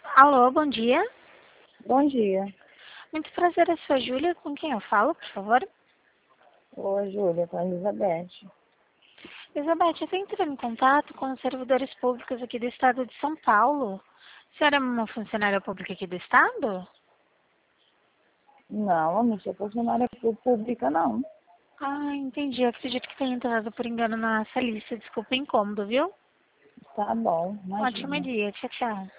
Alô, bom dia. Bom dia. Muito prazer, eu sou a Júlia. Com quem eu falo, por favor? Oi, Júlia, com a Elizabeth. Elizabeth, eu estou entrando em contato com os servidores públicos aqui do estado de São Paulo. A senhora é uma funcionária pública aqui do estado? Não, eu não sou funcionária pública, não. Ah, entendi. Eu acredito que tenha entrado por engano na nossa lista. Desculpa o incômodo, viu? Tá bom, Ótimo imagina. dia. Tchau, tchau.